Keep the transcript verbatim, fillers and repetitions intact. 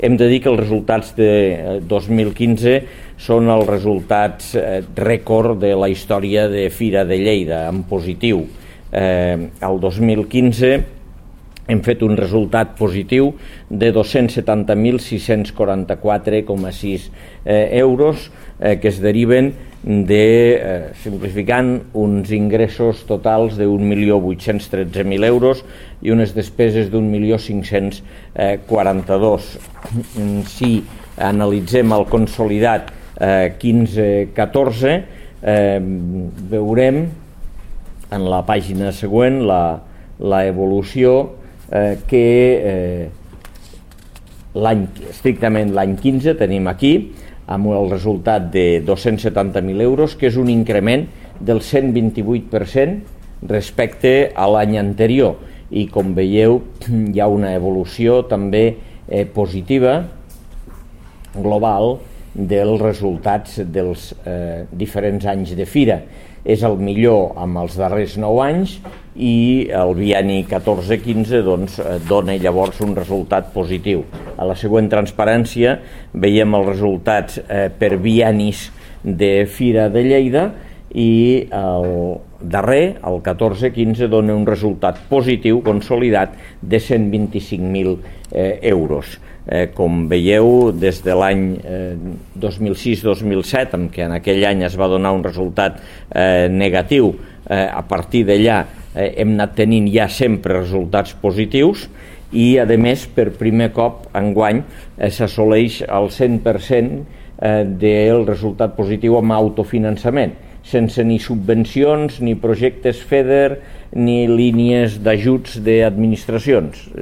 Hem de dir que els resultats de dos mil quinze són els resultats rècord de la història de Fira de Lleida, en positiu. Eh, el dos mil quinze hem fet un resultat positiu de dos-cents setanta mil sis-cents quaranta-quatre coma sis eh, euros eh, que es deriven de, eh, simplificant, uns ingressos totals d'un milió vuit-cents tretze mil euros i unes despeses d'un milió cinc-cents quaranta-dos. Si analitzem el consolidat eh, quinze catorze, eh, veurem en la pàgina següent la, la evolució eh, que eh, l'any, estrictament l'any quinze tenim aquí amb el resultat de dos-cents setanta mil euros, que és un increment del cent vint-i-vuit per cent respecte a l'any anterior, i com veieu hi ha una evolució també eh, positiva global dels resultats dels eh, diferents anys de fira. És el millor amb els darrers nou anys i el bienni catorze quinze doncs, dona llavors un resultat positiu. A la següent transparència veiem els resultats eh, per biennis de Fira de Lleida i el darrer, el catorze quinze, dona un resultat positiu consolidat de cent vint-i-cinc mil eh, euros. Eh, com veieu, des de l'any eh, dos mil sis dos mil set, en què en aquell any es va donar un resultat eh, negatiu, eh, a partir d'allà eh, hem anat tenint ja sempre resultats positius i, a més, per primer cop enguany eh, s'assoleix el cent per cent eh, del resultat positiu amb autofinançament, sense ni subvencions, ni projectes FEDER, ni línies d'ajuts d'administracions.